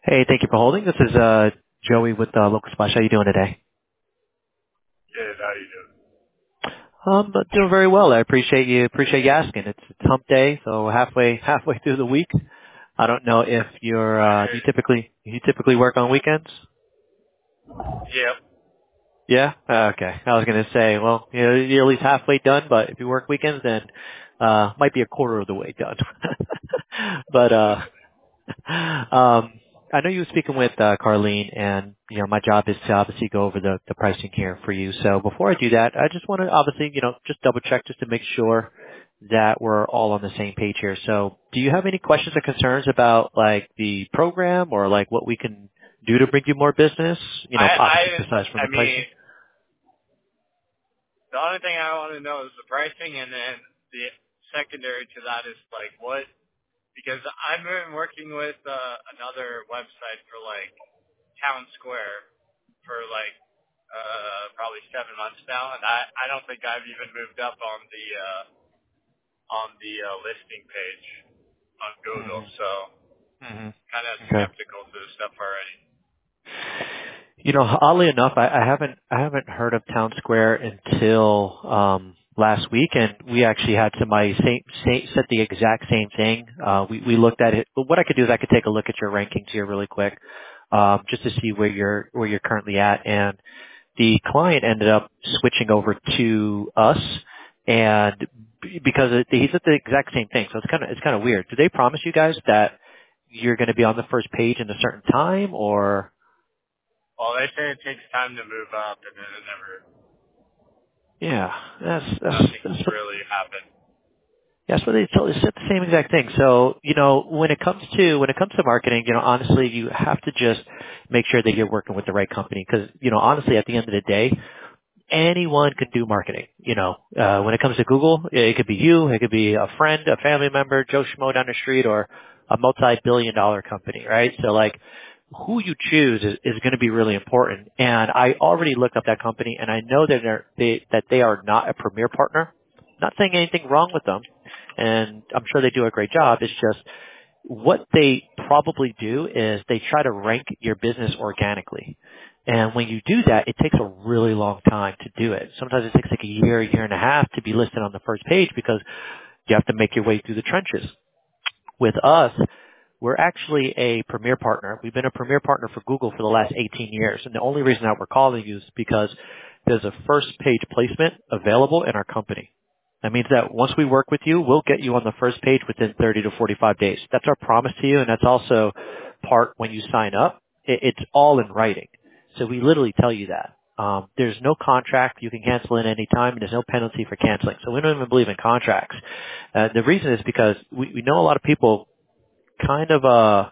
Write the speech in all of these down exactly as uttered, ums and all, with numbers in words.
Hey, thank you for holding. This is uh Joey with uh, Local Splash. How you doing today? Good. How you doing? Um, doing very well. I appreciate you appreciate you asking. It's, it's hump day, so halfway halfway through the week. I don't know if you're I uh hear you you. typically you typically work on weekends. Yep. Yeah. Uh, okay. I was gonna say, well, you know, you're at least halfway done, but if you work weekends, then uh might be a quarter of the way done. but uh Um, I know you were speaking with uh, Carlene, and you know my job is to obviously go over the, the pricing here for you. So before I do that, I just want to obviously you know just double check just to make sure that we're all on the same page here. So do you have any questions or concerns about like the program or like what we can do to bring you more business? You I know, I obviously besides from I the mean, pricing. the only thing I want to know is the pricing, and then the secondary to that is like what, because I've been working with uh, another website for like Town Square for like uh probably seven months now, and I I don't think I've even moved up on the uh on the uh, listing page on Google, hmm so hmm kind of Okay. skeptical to the stuff already. You know, oddly enough, I, I haven't I haven't heard of Town Square until um, last week, and we actually had somebody say, say, said the exact same thing. Uh, we we looked at it, but what I could do is I could take a look at your rankings here really quick, um, just to see where you're where you're currently at. And the client ended up switching over to us, and b- because it, he said the exact same thing, so it's kind of it's kind of weird. Do they promise you guys that you're going to be on the first page in a certain time, or? Well, they say it takes time to move up, and then it never, Yeah, that's that's nothing's that's what really happened. that's what they tell. They said the same exact thing. So you know, when it comes to when it comes to marketing, you know, honestly, you have to just make sure that you're working with the right company because you know, honestly, at the end of the day, anyone can do marketing. You know, uh, when it comes to Google, it could be you, it could be a friend, a family member, Joe Schmo down the street, or a multi-billion dollar company, right? So like, who you choose is, is going to be really important. And I already looked up that company, and I know that they're, they that they are not a premier partner. Not saying anything wrong with them, and I'm sure they do a great job. It's just what they probably do is they try to rank your business organically. And when you do that, it takes a really long time to do it. Sometimes it takes like a year, a year and a half to be listed on the first page because you have to make your way through the trenches. With us, we're actually a premier partner. We've been a premier partner for Google for the last eighteen years. And the only reason that we're calling you is because there's a first page placement available in our company. That means that once we work with you, we'll get you on the first page within thirty to forty-five days. That's our promise to you, and that's also part when you sign up. It, it's all in writing. So we literally tell you that. Um, there's no contract. You can cancel at any time, and there's no penalty for canceling. So we don't even believe in contracts. Uh, the reason is because we, we know a lot of people kind of uh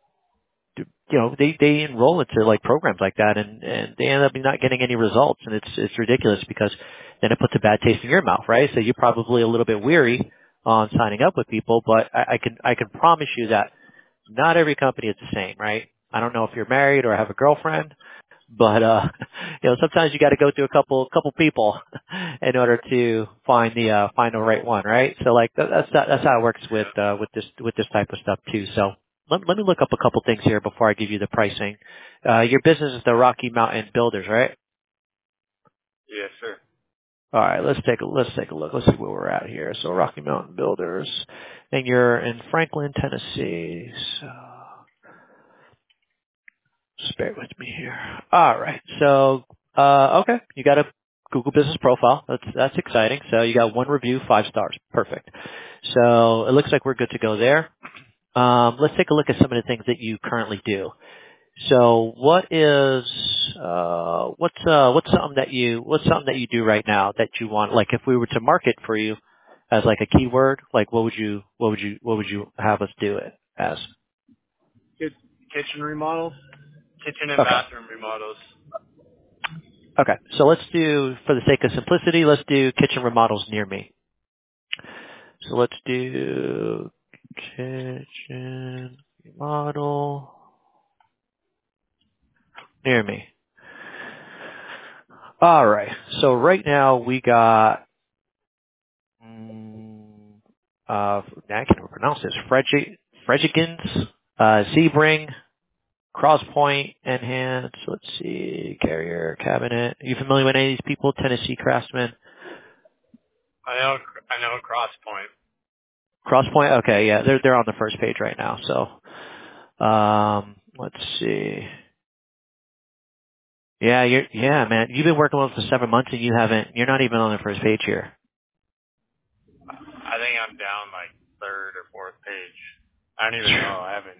you know they they enroll into like programs like that and and they end up not getting any results, and it's it's ridiculous because then it puts a bad taste in your mouth, right? So you're probably a little bit weary on signing up with people, but I, I can I can promise you that not every company is the same, right? I don't know if you're married or have a girlfriend, but uh you know sometimes you got to go through a couple couple people in order to find the uh find the right one, right? So like that, that's that's how it works with Yeah. uh with this with this type of stuff too. So let, let me look up a couple things here before I give you the pricing. Uh your business is the Rocky Mountain Builders, right? Yes, sir. All right, let's take a let's take a look. Let's see where we're at here. So Rocky Mountain Builders, and you're in Franklin, Tennessee. So just bear with me here. All right. So, uh, okay, you got a Google Business Profile. That's that's exciting. So you got one review, five stars. Perfect. So it looks like we're good to go there. Um, let's take a look at some of the things that you currently do. So what is uh, what's uh, what's something that you what's something that you do right now that you want? Like if we were to market for you as like a keyword, like what would you what would you what would you have us do it as? Kit- kitchen remodels, kitchen and Okay. bathroom remodels. Okay, so let's do, for the sake of simplicity, let's do kitchen remodels near me. So let's do kitchen remodel near me. All right, so right now we got, mm, uh, I can't even pronounce this, Fredg- Fredgikins, uh, Sebring. Crosspoint, Enhance, let's see, Carrier, Cabinet. Are you familiar with any of these people? Tennessee Craftsman? I know, I know Crosspoint. Crosspoint? Okay, yeah, they're, they're on the first page right now, so, um, let's see. Yeah, you're, yeah, man, you've been working with them for seven months and you haven't, you're not even on the first page here. I think I'm down like third or fourth page. I don't even know. I haven't.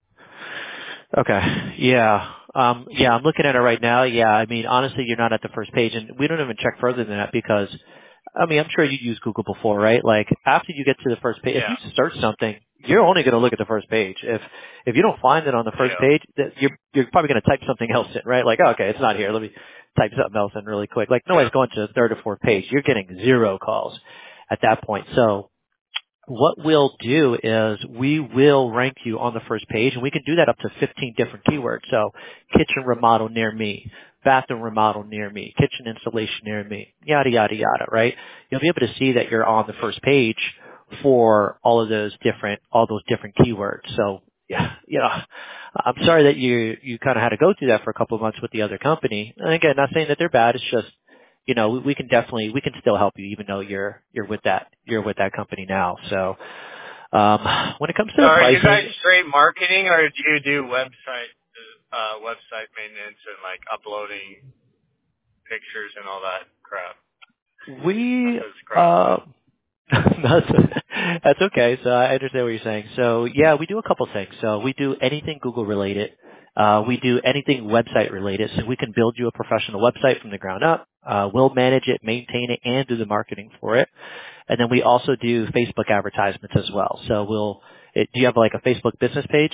Okay. Yeah. Um, yeah, I'm looking at it right now. Yeah, I mean, honestly, you're not at the first page, and we don't even check further than that because, I mean, I'm sure you used Google before, right? Like, after you get to the first page, if Yeah. you search something, you're only going to look at the first page. If if you don't find it on the first Yeah. page, that you're you're probably going to type something else in, right? Like, okay, it's not here. Let me type something else in really quick. Like, Yeah. nobody's going to the third or fourth page. You're getting zero calls at that point. So, what we'll do is we will rank you on the first page, and we can do that up to fifteen different keywords. So kitchen remodel near me, bathroom remodel near me, kitchen installation near me, yada, yada, yada, right? You'll be able to see that you're on the first page for all of those different, all those different keywords. So yeah, you know, I'm sorry that you, you kind of had to go through that for a couple of months with the other company. And again, not saying that they're bad. It's just, you know, we, we can definitely, we can still help you even though you're, you're with that, you're with that company now. So, um, when it comes to So the are you guys pricing, straight marketing, or do you do website, uh, website maintenance and like uploading pictures and all that crap? we, That's crap. uh, that's, that's okay. So I understand what you're saying. So yeah, we do a couple things. So we do anything Google related. Uh, we do anything website related. So we can build you a professional website from the ground up. Uh, we'll manage it, maintain it, and do the marketing for it. And then we also do Facebook advertisements as well. So we'll, it, do you have like a Facebook business page?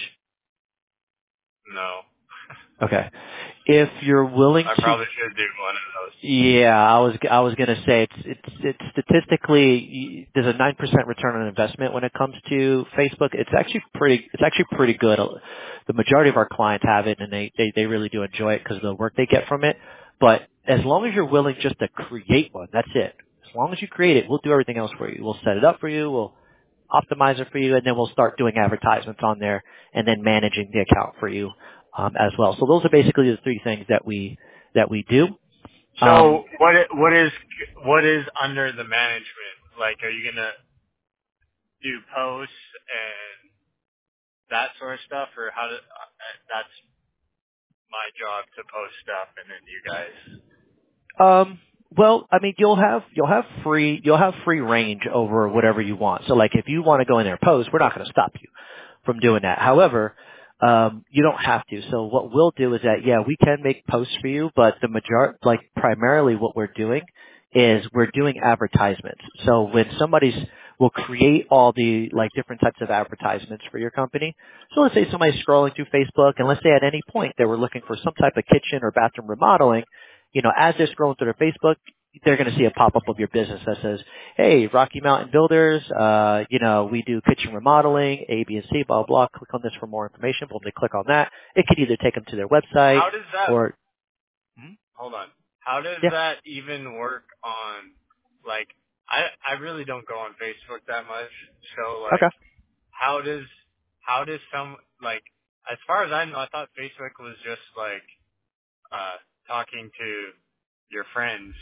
No. Okay. If you're willing I to, probably should do one of those. yeah, I was, I was going to say it's, it's, it's statistically, there's a nine percent return on investment when it comes to Facebook. It's actually pretty, it's actually pretty good. The majority of our clients have it and they, they, they really do enjoy it because of the work they get from it. But as long as you're willing just to create one, that's it. As long as you create it, we'll do everything else for you. We'll set it up for you. We'll optimize it for you, and then we'll start doing advertisements on there and then managing the account for you um, as well. So those are basically the three things that we that we do. Um, So what i- what is what is under the management? Like, are you gonna do posts and that sort of stuff, or how do? Uh, that's my job to post stuff, and then you guys. um, well, I mean, you'll have you'll have free you'll have free range over whatever you want. So, like, if you want to go in there and post, we're not going to stop you from doing that. However, um, you don't have to. So what we'll do is that, yeah, we can make posts for you, but the major, like primarily what we're doing is we're doing advertisements. So when somebody's, we'll create all the like different types of advertisements for your company. So let's say somebody's scrolling through Facebook and let's say at any point they were looking for some type of kitchen or bathroom remodeling, you know, as they're scrolling through their Facebook, they're going to see a pop-up of your business that says, hey, Rocky Mountain Builders, uh, you know, we do kitchen remodeling, A, B, and C, blah, blah, blah. Click on this for more information. Boom, they click on that. It could either take them to their website How does that? or, hmm? Hold on. How does Yeah, that even work on? Like, I I really don't go on Facebook that much. So like, okay. how does how does some like? As far as I know, I thought Facebook was just like uh talking to your friends.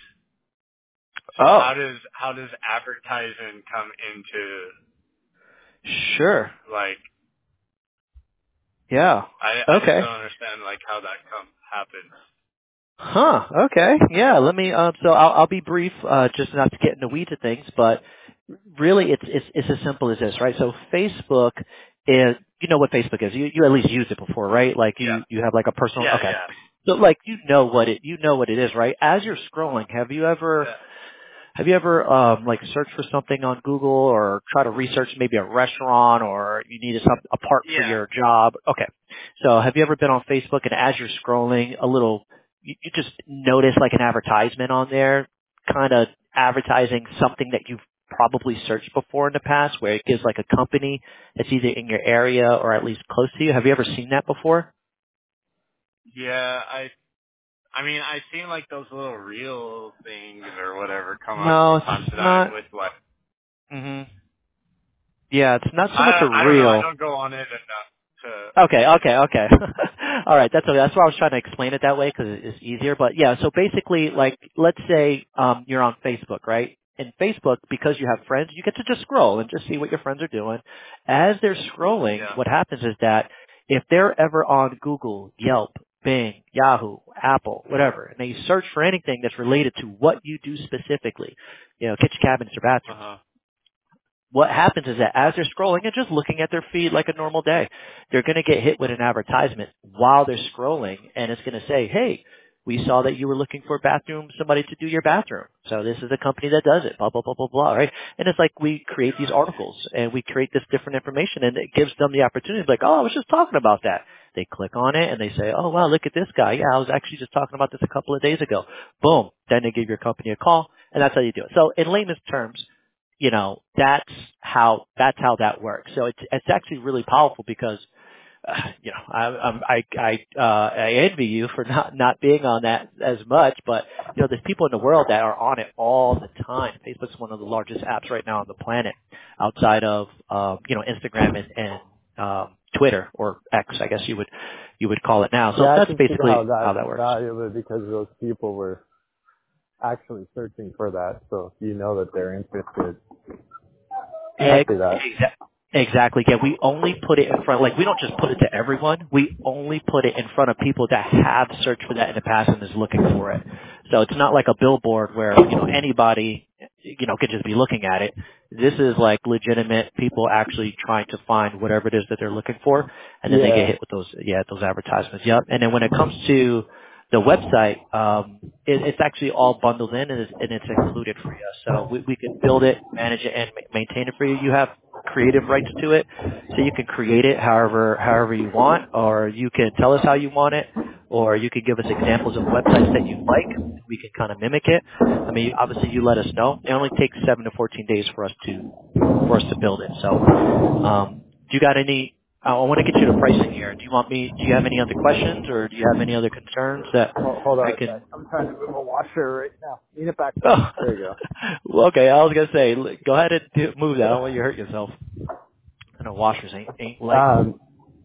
So Oh, how does how does advertising come into sure. like? Yeah. I I just Okay. don't understand like how that come happens. Huh. Okay. Yeah. Let me. Um. So I'll, I'll be brief, uh, just not to get in the weeds of things, but really, it's it's it's as simple as this, right? So Facebook is, you know what Facebook is. You you at least used it before, right? Like Yeah. you you have like a personal. Yeah. Okay. Yeah. So like you know what it you know what it is, right? As you're scrolling, have you ever Yeah. have you ever um like searched for something on Google or try to research maybe a restaurant or you needed some a part for Yeah. your job? Okay. So have you ever been on Facebook and as you're scrolling a little you, you just notice like an advertisement on there kind of advertising something that you've probably searched before in the past where it gives like a company that's either in your area or at least close to you? Have you ever seen that before? Yeah. I I mean, I've seen like those little reel things or whatever come up No, from time it's to time not. with like, Mhm. Yeah, it's not so much I a I don't know, I reel. don't go on it enough to, Okay, okay, okay. All right, that's okay. That's why I was trying to explain it that way because it's easier. But yeah, so basically, like, let's say um, you're on Facebook, right? In Facebook, because you have friends, you get to just scroll and just see what your friends are doing. As they're scrolling, Yeah. what happens is that if they're ever on Google, Yelp, Bing, Yahoo, Apple, whatever, and they search for anything that's related to what you do specifically, you know, kitchen cabinets or bathrooms, Uh-huh. what happens is that as they're scrolling and just looking at their feed like a normal day, they're going to get hit with an advertisement while they're scrolling, and it's going to say, hey, we saw that you were looking for a bathroom, somebody to do your bathroom. So this is a company that does it, blah, blah, blah, blah, blah, right? And it's like we create these articles, and we create this different information, and it gives them the opportunity to be like, oh, I was just talking about that. They click on it, and they say, oh, wow, look at this guy. Yeah, I was actually just talking about this a couple of days ago. Boom. Then they give your company a call, and that's how you do it. So in layman's terms, you know, that's how that's how that works. So it's it's actually really powerful because, uh, you know, I I'm, I I uh, I envy you for not not being on that as much, but you know, there's people in the world that are on it all the time. Facebook's one of the largest apps right now on the planet, outside of um, you know, Instagram and, and um, Twitter or X, I guess you would you would call it now. So Yeah, I that's can see basically how how that's that works. valuable because those people were actually searching for that. So you know that they're interested. I Ex- see that. exa- Exactly. Yeah, we only put it in front, like we don't just put it to everyone. We only put it in front of people that have searched for that in the past and is looking for it. So it's not like a billboard where, you know, anybody, you know, could just be looking at it. This is like legitimate people actually trying to find whatever it is that they're looking for, and then they Yeah. get hit with those, yeah, those advertisements. Yep. And then when it comes to the website, um, it, it's actually all bundled in and it's, and it's included for you. So we, we can build it, manage it, and ma- maintain it for you. You have creative rights to it, so you can create it however however you want, or you can tell us how you want it, or you can give us examples of websites that you like. We can kind of mimic it. I mean, obviously, you let us know. It only takes seven to fourteen days for us to for us to build it. So, um, do you got any? I want to get you the pricing here. Do you want me? Do you have any other questions, or do you have any other concerns that Hold, hold on I a can? sec. I'm trying to move a washer right now. Need it back there. Oh, There you well, okay. I was gonna say, l- go ahead and do, move that. I don't want you to hurt yourself. I know washers ain't ain't go. light. Um,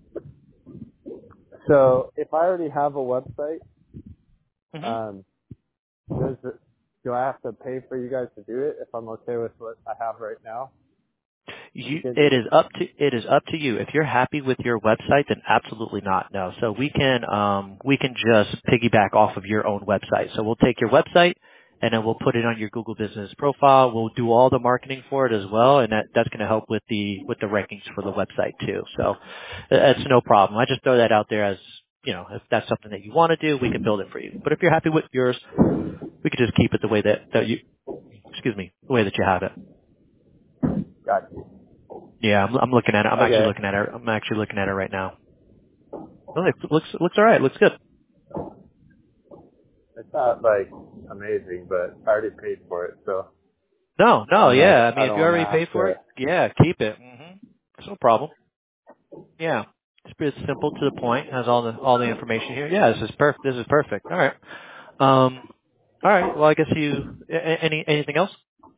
so if I already have a website, hmm um, does it, do I have to pay for you guys to do it if I'm okay with what I have right now? You, Can, it is up to it is up to you. If you're happy with your website, then absolutely not. No. So we can um, we can just piggyback off of your own website. So we'll take your website and then we'll put it on your Google Business profile. We'll do all the marketing for it as well, and that that's going to help with the with the rankings for the website too. So that's no problem. I just throw that out there as, you know, if that's something that you want to do, we can build it for you. But if you're happy with yours, we could just keep it the way that, that you excuse me the way that you have it. got you. Yeah, I'm, I'm looking at it. I'm actually Okay. looking at it. I'm actually looking at it right now. Oh, it looks looks all right. Looks good. It's not like amazing, but I already paid for it, so No, no, I'm not, yeah. I I mean, if don't you want to already paid have for to. it, yeah, keep it. hmm It's no problem. Yeah, it's pretty simple to the point. Has all the all the information here. Yeah, this is perfect. This is perfect. All right. Um. All right. Well, I guess you a- a- any anything else?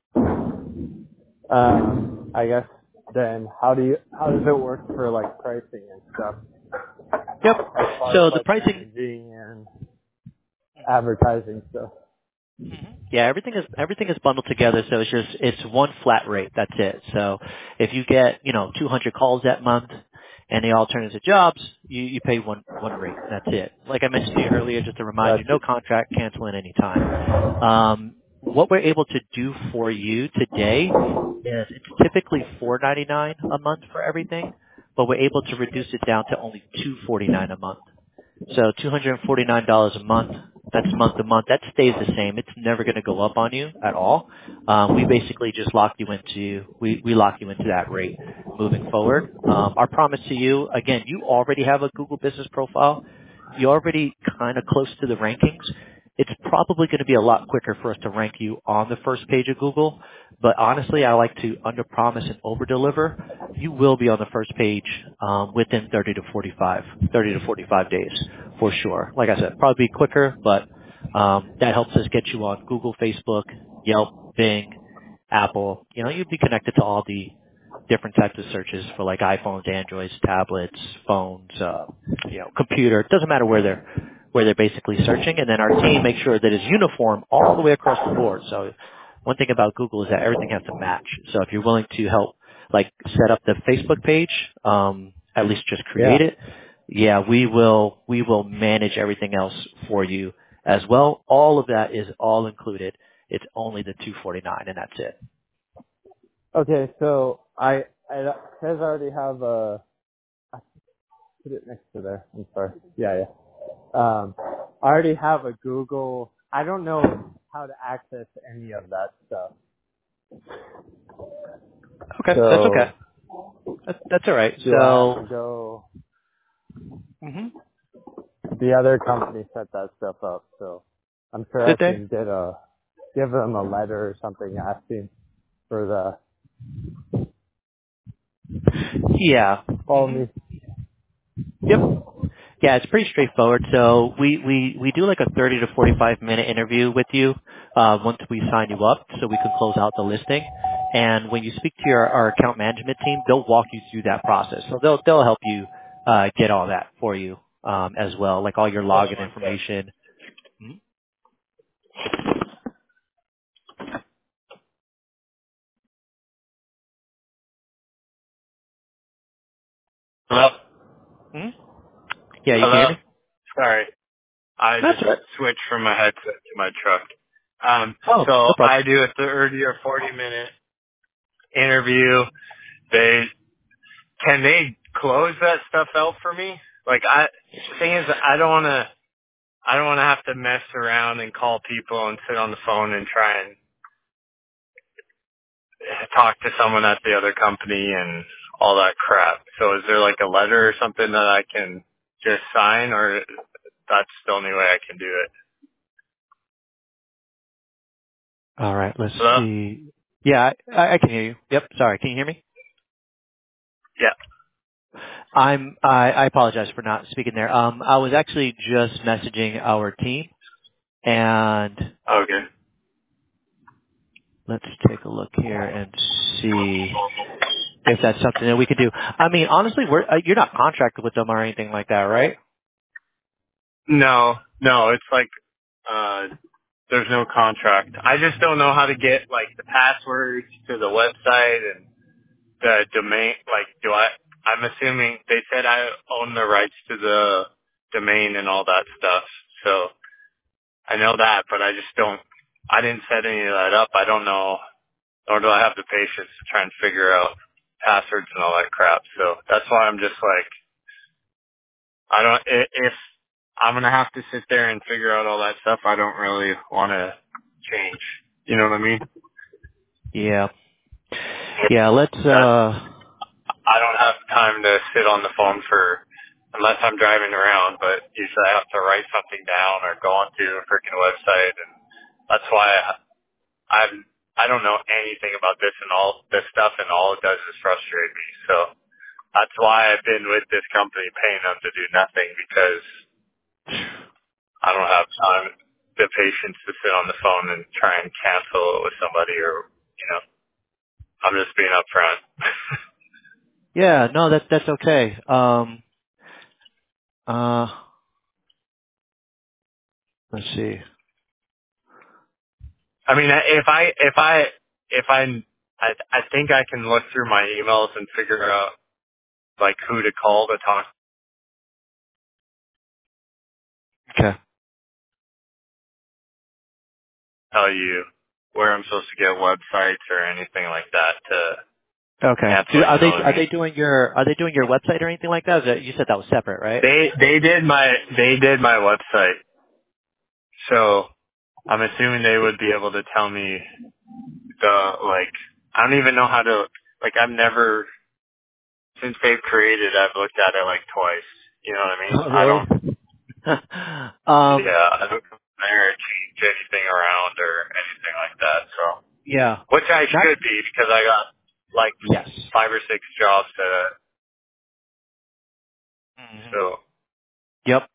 Um, I guess then how do you how does it work for like pricing and stuff Yep. as far as So the like pricing. managing and advertising stuff? Mhm. Yeah, everything is everything is bundled together, so it's just it's one flat rate. That's it. So if you get, you know, two hundred calls that month and they all turn into jobs, you you pay one one rate. That's it. Like I mentioned to you earlier, just to remind you, Gotcha. no contract, cancel at any time. Um, what we're able to do for you today is it's typically four ninety nine a month for everything, but we're able to reduce it down to only two forty nine a month. So two hundred forty-nine dollars a month, that's month to month. That stays the same. It's never going to go up on you at all. Um, we basically just lock you into, we, we lock you into that rate moving forward. Um, our promise to you, again, you already have a Google business profile. You're already kind of close to the rankings. It's probably going to be a lot quicker for us to rank you on the first page of Google. But honestly, I like to under-promise and over-deliver. You will be on the first page um, within thirty to forty-five, thirty to forty-five days for sure. Like I said, probably be quicker, but um, that helps us get you on Google, Facebook, Yelp, Bing, Apple. You know, you'd be connected to all the different types of searches for like iPhones, Androids, tablets, phones, uh, you know, computer. It doesn't matter where they're where they're basically searching, and then our team makes sure that it's uniform all the way across the board. So one thing about Google is that everything has to match. So if you're willing to help, like, set up the Facebook page, um, at least just create Yeah. it, yeah, we will we will manage everything else for you as well. All of that is all included. It's only the two forty-nine, and that's it. Okay, so I, I, it says I already have a, I put it next to there. I'm sorry. Yeah, yeah. Um, I already have a Google. I don't know how to access any of that stuff. Okay, that's So okay. That's, that's all right. do I have So, to go? hmm The other company set that stuff up, so I'm sure I did they? can get a give them a letter or something asking for the Yeah. follow hmm me. Yep. Yeah, it's pretty straightforward. So we, we, we do like a thirty to forty-five minute interview with you uh, once we sign you up so we can close out the listing. And when you speak to your, our account management team, they'll walk you through that process. So they'll, they'll help you uh, get all that for you um, as well, like all your login information. Mhm. Hello? Mhm. Yeah, you can hear Hello? me? Sorry. I That's just all right. switched from my headset to my truck. Um, Oh, so no I problem. do a thirty or forty minute interview. They, can they close that stuff out for me? Like I, the thing is, I don't want to, I don't want to have to mess around and call people and sit on the phone and try and talk to someone at the other company and all that crap. So is there like a letter or something that I can just sign, or that's the only way I can do it? All right, let's Hello? see. Yeah, I, I can hear you. Yep, sorry. Can you hear me? Yeah. I'm, I, I apologize for not speaking there. Um, I was actually just messaging our team, and Okay. let's take a look here and see if that's something that we could do. I mean, honestly, we're, uh, you're not contracted with them or anything like that, right? No, no, it's like, uh, there's no contract. I just don't know how to get like the passwords to the website and the domain. Like, do I, I'm assuming they said I own the rights to the domain and all that stuff. So I know that, but I just don't, I didn't set any of that up. I don't know, nor do I have the patience to try and figure out passwords and all that crap. So that's why I'm just like, I don't, i- if I'm going to have to sit there and figure out all that stuff, I don't really want to change. You know what I mean? Yeah. Yeah, let's, That, uh, I don't have time to sit on the phone for, unless I'm driving around, but usually I have to write something down or go onto a freaking website, and that's why I, I'm, I don't know anything about this and all this stuff, and all it does is frustrate me. So that's why I've been with this company paying them to do nothing, because I don't have time, the patience to sit on the phone and try and cancel it with somebody, or, you know, I'm just being upfront. yeah, no, that, that's okay. Um, uh, let's see. I mean, if I, if I, if I, I, I think I can look through my emails and figure out like who to call to talk, Okay. tell you where I'm supposed to get websites or anything like that to Okay. Do, cancel. are You they, know what I are mean? they doing your, are they doing your website or anything like that? Is that, you said that was separate, right? They, they did my, they did my website, so I'm assuming they would be able to tell me the like. I don't even know how to like. I've never since they've created. I've looked at it like twice. You know what I mean? Oh, I really? don't. um, Yeah, I don't come there and change anything around or anything like that. So, yeah. which I Not, should be because I got like yes. five or six jobs to. Mhm. So Yep.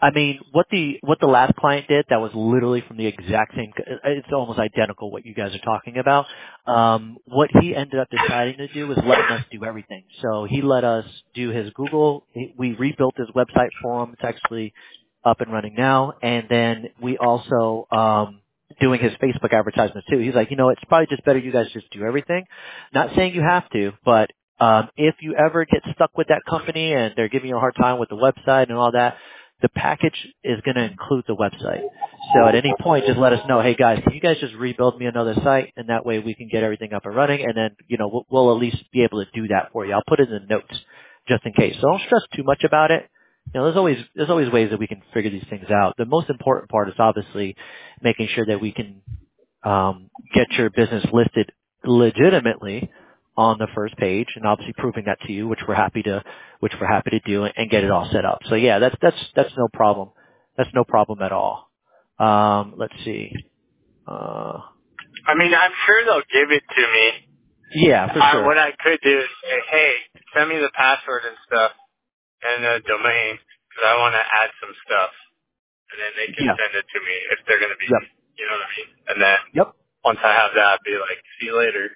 I mean, what the what the last client did, that was literally from the exact same. It's almost identical what you guys are talking about. Um, what he ended up deciding to do was letting us do everything. So he let us do his Google. We rebuilt his website for him. It's actually up and running now. And then we also um, doing his Facebook advertisements too. He's like, you know, it's probably just better you guys just do everything. Not saying you have to, but um, if you ever get stuck with that company and they're giving you a hard time with the website and all that, the package is going to include the website. So at any point, just let us know, hey guys, can you guys just rebuild me another site? And that way we can get everything up and running. And then, you know, we'll, we'll at least be able to do that for you. I'll put it in the notes just in case. So don't stress too much about it. You know, there's always, there's always ways that we can figure these things out. The most important part is obviously making sure that we can, um, get your business listed legitimately on the first page, and obviously proving that to you, which we're happy to, which we're happy to do, and get it all set up. So yeah, that's that's that's no problem. That's no problem at all. Um, let's see. Uh, I mean, I'm sure they'll give it to me. yeah, for I, sure. what I could do is say, hey, send me the password and stuff and the domain because I want to add some stuff, and then they can Yeah. send it to me if they're going to be, Yep. you know what I mean? And then Yep. once I have that, I'd be like, see you later.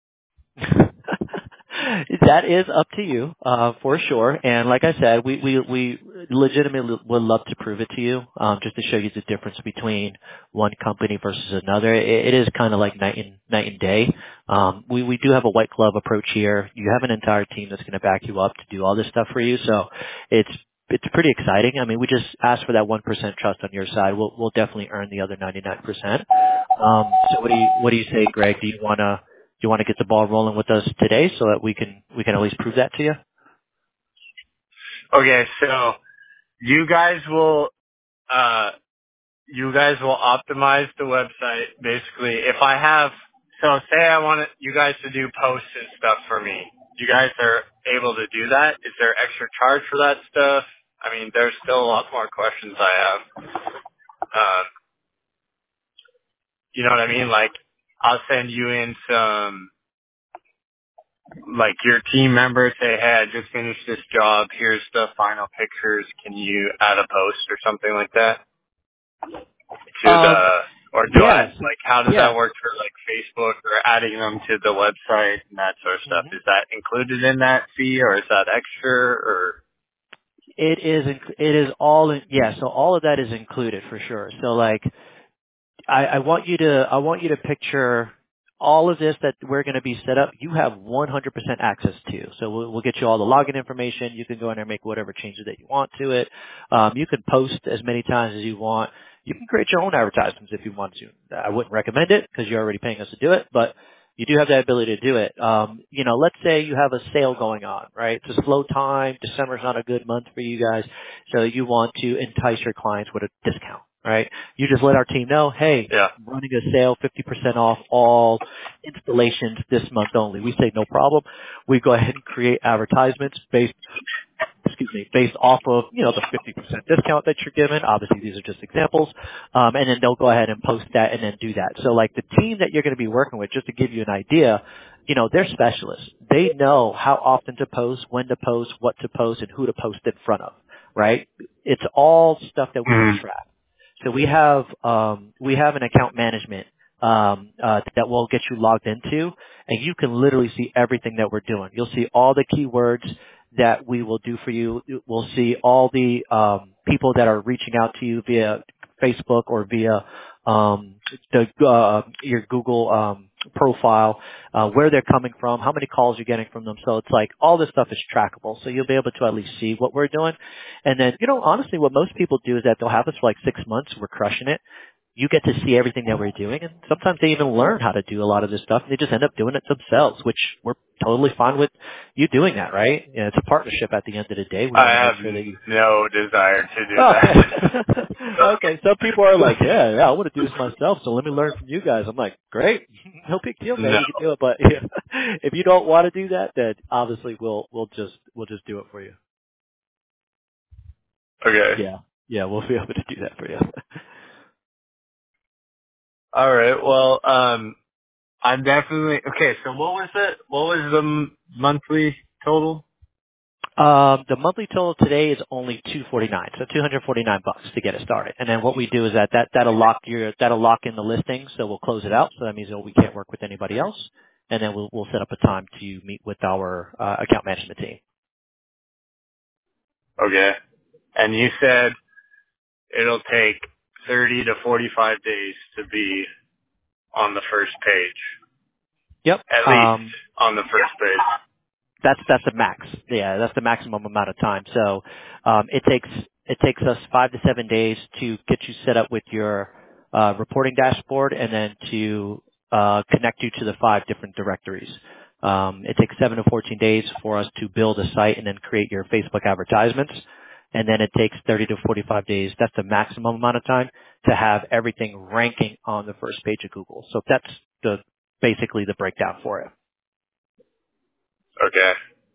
That is up to you, uh, for sure. And like I said, we, we, we legitimately would love to prove it to you, um, just to show you the difference between one company versus another. It, it is kind of like night and, night and day. Um, we, we do have a white glove approach here. You have an entire team that's going to back you up to do all this stuff for you. So it's, it's pretty exciting. I mean, we just ask for that one percent trust on your side. We'll, we'll definitely earn the other ninety-nine percent. Um, so what do you, what do you say, Greg? Do you want to, Do you want to get the ball rolling with us today so that we can we can at least prove that to you? Okay, so you guys will, uh, you guys will optimize the website. Basically, if I have, so say I want you guys to do posts and stuff for me. You guys are able to do that? Is there extra charge for that stuff? I mean, there's still a lot more questions I have. Uh, you know what I mean? Like, I'll send you in some, like your team members say, hey, I just finished this job. Here's the final pictures. Can you add a post or something like that? To Um, the, or do I, yes, like, how does yeah. that work for, like, Facebook or adding them to the website and that sort of stuff? hmm Is that included in that fee or is that extra or? It is. inc- It is all. In, yeah. So all of that is included for sure. So like, I, I want you to. I want you to picture all of this that we're going to be set up. You have one hundred percent access to. So we'll, we'll get you all the login information. You can go in there and make whatever changes that you want to it. Um, you can post as many times as you want. You can create your own advertisements if you want to. I wouldn't recommend it because you're already paying us to do it, but you do have the ability to do it. Um, you know, let's say you have a sale going on, right? It's a slow time. December's not a good month for you guys, so you want to entice your clients with a discount, right? You just let our team know, hey, Yeah. I'm running a sale, fifty percent off all installations this month only. We say no problem. We go ahead and create advertisements based excuse me, based off of, you know, the fifty percent discount that you're given. Obviously, these are just examples. Um, and then they'll go ahead and post that and then do that. So like the team that you're going to be working with, just to give you an idea, you know, they're specialists. They know how often to post, when to post, what to post, and who to post in front of, right? It's all stuff that we can Mm-hmm. track. So we have, um, we have an account management, um, uh, that will get you logged into, and you can literally see everything that we're doing. You'll see all the keywords that we will do for you. We'll see all the um, people that are reaching out to you via Facebook or via um, the uh, your Google um, profile, uh, where they're coming from, how many calls you're getting from them. So it's like all this stuff is trackable. So you'll be able to at least see what we're doing. And then, you know, honestly, what most people do is that they'll have us for like six months. We're crushing it. You get to see everything that we're doing, and sometimes they even learn how to do a lot of this stuff, and they just end up doing it themselves, which we're totally fine with you doing that, right? You know, it's a partnership at the end of the day. We I want to make have sure that you... no desire to do Oh, that. okay. Some people are like, yeah, yeah, I want to do this myself, so let me learn from you guys. I'm like, great. No big deal, man. No. You can do it, but yeah, if you don't want to do that, then obviously we'll, we'll just, we'll just do it for you. Okay. Yeah. Yeah, we'll be able to do that for you. All right. Well, um, I'm definitely, okay, so what was it? What was the m- monthly total? Um, the monthly total today is only two forty-nine, so two hundred forty-nine bucks to get it started. And then what we do is that, that that'll lock your that'll lock in the listing, so we'll close it out. So that means that we can't work with anybody else. And then we'll we'll set up a time to meet with our uh, account management team. Okay. And you said it'll take thirty to forty-five days to be on the first page. Yep. At Um, least on the first page. That's that's the max. Yeah, that's the maximum amount of time. So um, it takes it takes us five to seven days to get you set up with your uh, reporting dashboard, and then to uh, connect you to the five different directories. Um, it takes seven to fourteen days for us to build a site and then create your Facebook advertisements, and then it takes thirty to forty-five days. That's the maximum amount of time to have everything ranking on the first page of Google. So that's the basically the breakdown for it. Okay.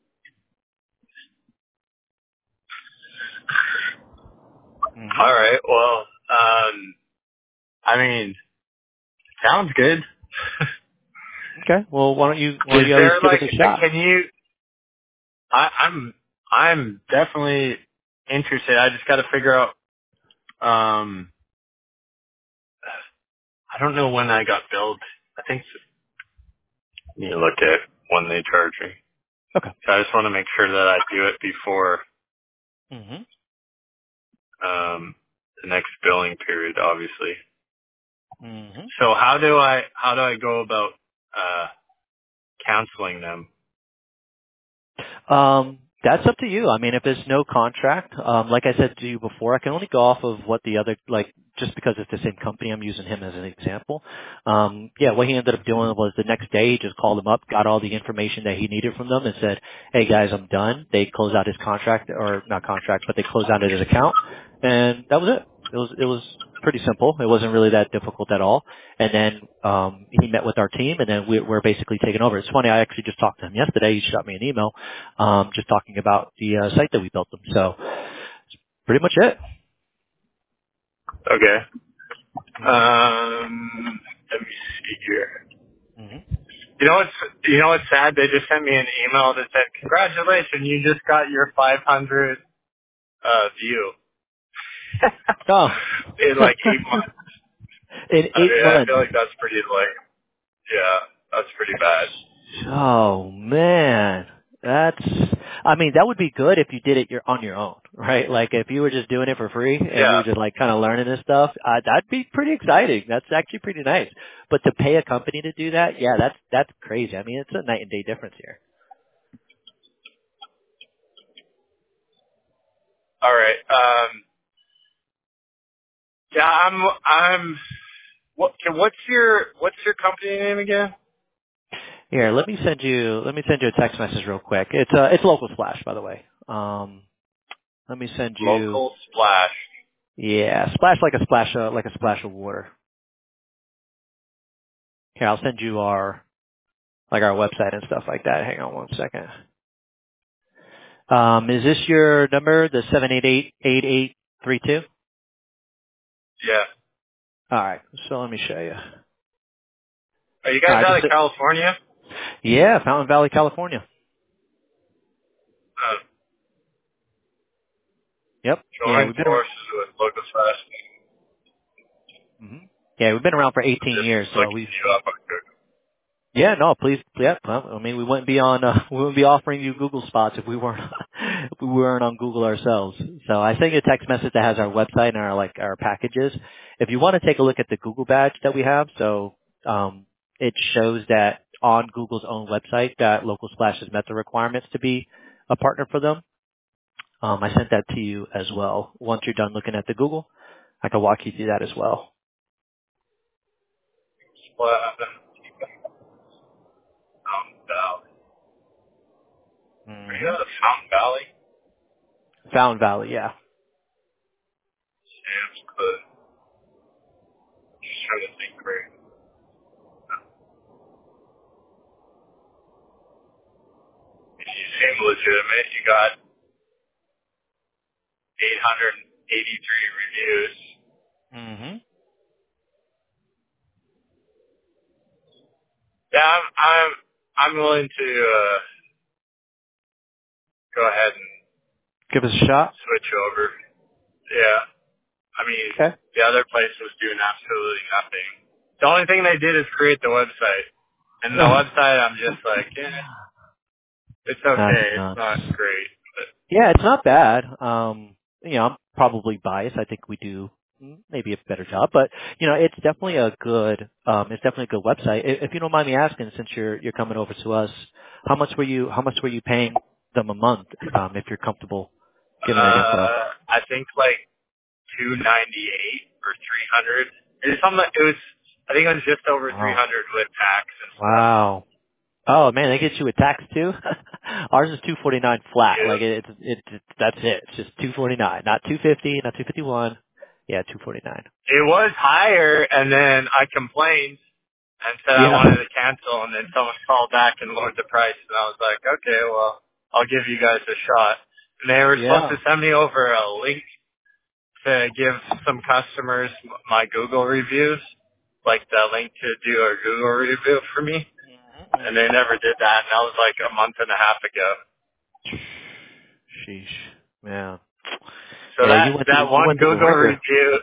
Mm-hmm. All right. Well, um, I mean, sounds good. Okay. Well, why don't you why don't Is you at least there give like, it a shot? can you? I, I'm I'm definitely interested. I just got to figure out. Um, I don't know when I got billed. I think you need to look at when they charge me. Okay. So I just want to make sure that I do it before Mm-hmm. um, the next billing period, obviously. Mm-hmm. So how do I how do I go about uh, counseling them? Um, that's up to you. I mean, if there's no contract, um, like I said to you before, I can only go off of what the other, like, just because it's the same company, I'm using him as an example. Um, yeah, what he ended up doing was the next day he just called them up, got all the information that he needed from them and said, hey guys, I'm done. They closed out his contract, or not contract, but they closed out his account, and that was it. It was, it was pretty simple. It wasn't really that difficult at all. And then um, he met with our team, and then we, we're basically taking over. It's funny, I actually just talked to him yesterday. He shot me an email um, just talking about the uh, site that we built them. So pretty much it. Okay. Mm-hmm. Um, let me see here. Mm-hmm. You know what's you know what's sad? They just sent me an email that said, "Congratulations, you just got your five hundred uh, view Oh, in like eight months." in I eight mean, I months. feel like that's pretty like yeah, that's pretty bad. Oh man, that's. I mean, that would be good if you did it your on your own, right? Like if you were just doing it for free and you Yeah. were just like kind of learning this stuff. Uh, that'd be pretty exciting. That's actually pretty nice. But to pay a company to do that, yeah, that's that's crazy. I mean, it's a night and day difference here. All right. Um. Yeah, I'm. I'm. What? Can, what's your What's your company name again? Here, let me send you let me send you a text message real quick. It's uh it's Local Splash, by the way. Um, let me send you Local Splash. yeah, splash like a splash of, like a splash of water. Here, I'll send you our like our website and stuff like that. Hang on one second. Um, is this your number, the seven eight eight eight eight three two? Yeah. All right, so let me show you. Are you All guys right, out just of California? yeah, Fountain Valley, California. Uh, Yep. Yeah, join we've been around. forces with Local Splash. hmm Yeah, we've been around for I'm eighteen just years, so looking we've you up on Google. yeah, no, please, yeah. Well, I mean, we wouldn't be on, uh, we wouldn't be offering you Google spots if we weren't, if we weren't on Google ourselves. So I sent you a text message that has our website and our like our packages. If you want to take a look at the Google badge that we have, so um, it shows that on Google's own website that Local Splash has met the requirements to be a partner for them. Um, I sent that to you as well. Once you're done looking at the Google, I can walk you through that as well. Splash. Fountain Valley. Are you hmm out of Fountain Valley? Fountain Valley, yeah. Sam's Club. Just trying to think where. If you seem legitimate, you got eight hundred eighty-three reviews. hmm Yeah, I'm I'm, I'm willing to uh, go ahead and Give us a shot. switch over. Yeah. I mean, Okay. the other place was doing absolutely nothing. The only thing they did is create the website. And the website, I'm just like, eh, it's okay. That's It's nuts. not great. But Yeah, it's not bad. Um, you know, I'm probably biased. I think we do maybe a better job, but you know, it's definitely a good, um, it's definitely a good website. If if you don't mind me asking, since you're you're coming over to us, how much were you how much were you paying them a month? Um, if you're comfortable giving that info. uh, I think like two ninety-eight or three hundred. It was something. It was. I think it was just over three Wow. hundred with tax and stuff. Wow. Oh man, they get you with tax too. Ours is two forty nine flat. Yeah. Like it, it, it, that's it. It's just two forty nine, not two fifty, not two fifty one. Yeah, two forty nine. It was higher, and then I complained and said I Yeah. wanted to cancel, and then someone called back and lowered the price, and I was like, okay, well, I'll give you guys a shot. And they were supposed Yeah. to send me over a link to give some customers my Google reviews, like the link to do a Google review for me, and they never did that, and that was like a month and a half ago. Sheesh. Yeah. So Yeah, you that went that through you one went through the Google ringer. review,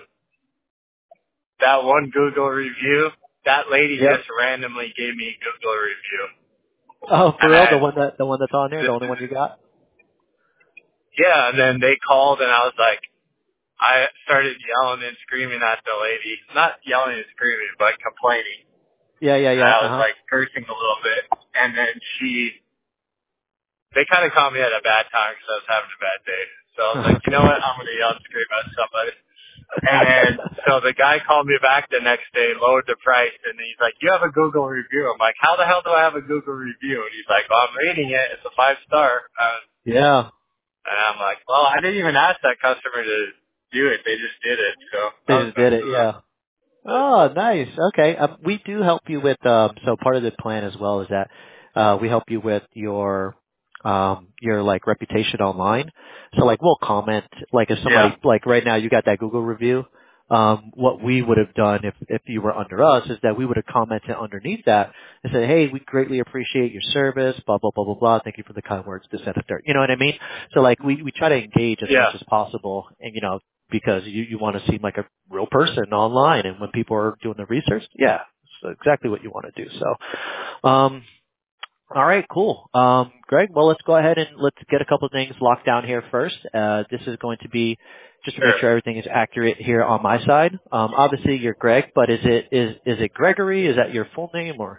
that one Google review, that lady Yep. just randomly gave me a Google review. Oh, for real? The And one that the one that's on there, the th- only one you got? yeah, and then they called, and I was like, I started yelling and screaming at the lady. Not yelling and screaming, but complaining. Yeah, yeah, And yeah. I Uh was huh. like cursing a little bit. And then she, they kind of caught me at a bad time because I was having a bad day. So I was like, you know what? I'm going to yell and scream at somebody. And then, so the guy called me back the next day, lowered the price, and he's like, you have a Google review. I'm like, how the hell do I have a Google review? And he's like, well, I'm reading it. It's a five star. Uh, Yeah. and I'm like, well, I didn't even ask that customer to do it. They just did it. So They I was just did messed it. with them. Yeah. Oh, nice. Okay. Um, we do help you with, um, so part of the plan as well is that, uh, we help you with your, um, your like reputation online. So like we'll comment, like if Yeah. somebody, like right now you got that Google review, um, what we would have done if, if you were under us is that we would have commented underneath that and said, hey, we greatly appreciate your service, blah, blah, blah, blah, blah. Thank you for the kind words to set up there. You know what I mean? So like we, we try to engage as Yeah. much as possible and, you know, because you, you want to seem like a real person online. And when people are doing the research, yeah, it's exactly what you want to do. So, um, all right, cool. Um, Greg, well, let's go ahead and let's get a couple of things locked down here first. Uh, this is going to be just to make Sure. sure everything is accurate here on my side. Um, obviously you're Greg, but is it, is, is it Gregory? Is that your full name or?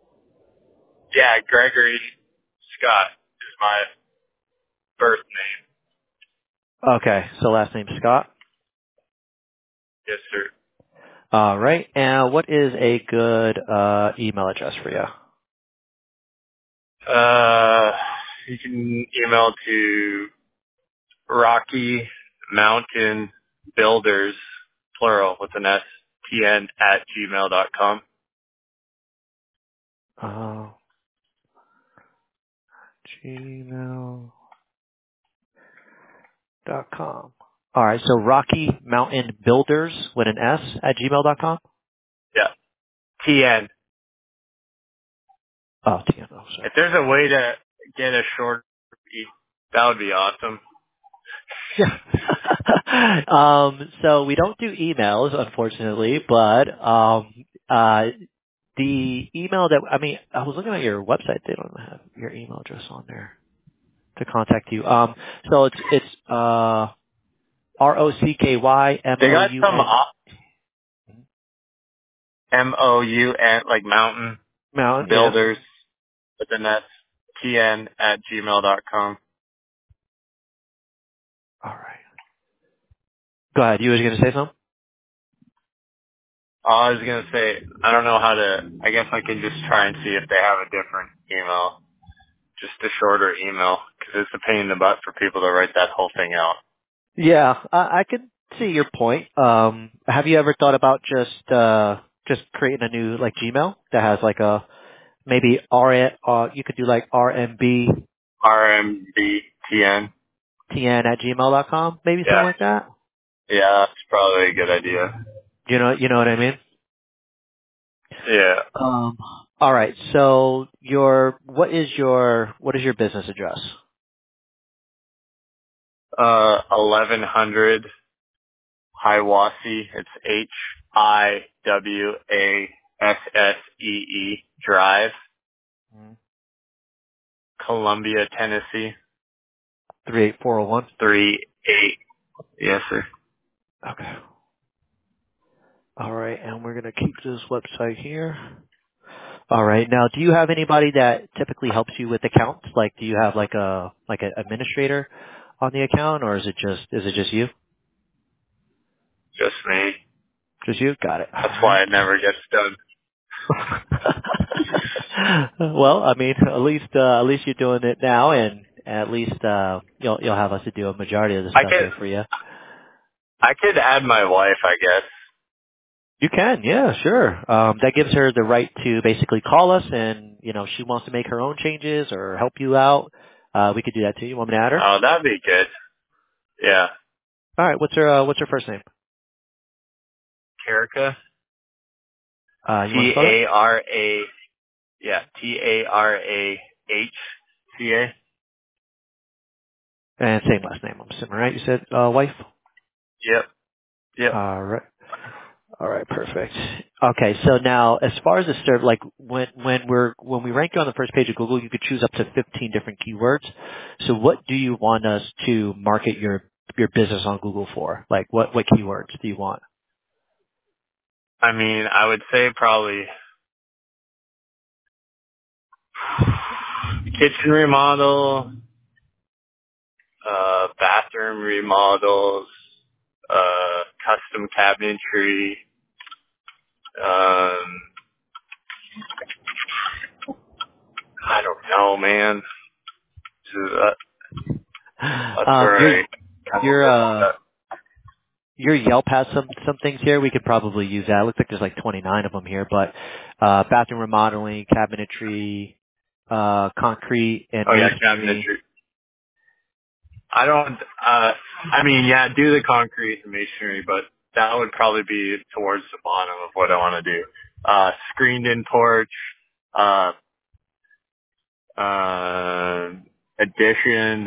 Yeah, Gregory Scott is my birth name. Okay. So last name Scott. Yes, sir. All right. And what is a good, uh, email address for you? Uh, you can email to Rocky Mountain Builders, plural with an S, T N at gmail dot com. Uh, Gmail. Dot com. All right, so Rocky Mountain Builders with an S at gmail dot com. Yeah. T N. Oh, T M. Oh, sorry. If there's a way to get a short, e- that would be awesome. Yeah. um, so we don't do emails, unfortunately, but um, uh, the email that I mean, I was looking at your website. They don't have your email address on there to contact you. Um, so it's it's uh, R O C K Y M They O got U some N M O U N, like mountain Mountain. Yeah. builders, but then that's T N at gmail dot com. All right. Go ahead. You were going to say something? Oh, I was gonna say, I don't know how to, I guess I can just try and see if they have a different email. Just a shorter email, because it's a pain in the butt for people to write that whole thing out. Yeah, I, I can see your point. Um, have you ever thought about just uh, just creating a new like Gmail that has like a maybe R uh, you could do like R M B R M B T N. T N at gmail dot com, maybe something Yeah. like that. Yeah, that's probably a good idea. You know, you know what I mean. Yeah. Um, all right. So your what is your what is your business address? Uh, eleven hundred Hiwassee. It's H I W A S S E E Drive, Mm. Columbia, Tennessee. three eight four oh one. Three eight. Yes, sir. Okay. All right, and we're going to keep this website here. All right. Now, do you have anybody that typically helps you with accounts? Like, do you have like a like an administrator on the account, or is it just is it just you? Just me. Just you? Got it. That's why it never gets done. Well, I mean, at least uh, at least you're doing it now, and at least uh, you'll you'll have us to do a majority of the I stuff could, here for you. I could add my wife, I guess. You can, yeah, sure. Um, that gives her the right to basically call us, and you know, if she wants to make her own changes or help you out, uh, we could do that too. You want me to add her? Oh, that'd be good. Yeah. All right. What's her uh, What's her first name? Karaka. Uh, you want to T spell it? A R A. Yeah. T A R A H C A. And same last name, I'm assuming, right? You said uh, wife. Yep. Yep. All right. All right, perfect. Okay, so now as far as the serve, like when when we're when we rank you on the first page of Google, you could choose up to fifteen different keywords. So what do you want us to market your your business on Google for? Like what what keywords do you want? I mean, I would say probably kitchen remodel, uh, bathroom remodels, uh, custom cabinetry, um, I don't know, man. So that, that's Um, where your I kind of your miss uh that. your Yelp has some some things here. We could probably use that. It looks like there's like twenty-nine of them here, but uh bathroom remodeling, cabinetry, uh concrete and Oh yeah, masonry. cabinetry. I don't, uh, I mean, yeah, do the concrete and masonry, but that would probably be towards the bottom of what I want to do. Uh, screened in porch, uh, uh, additions,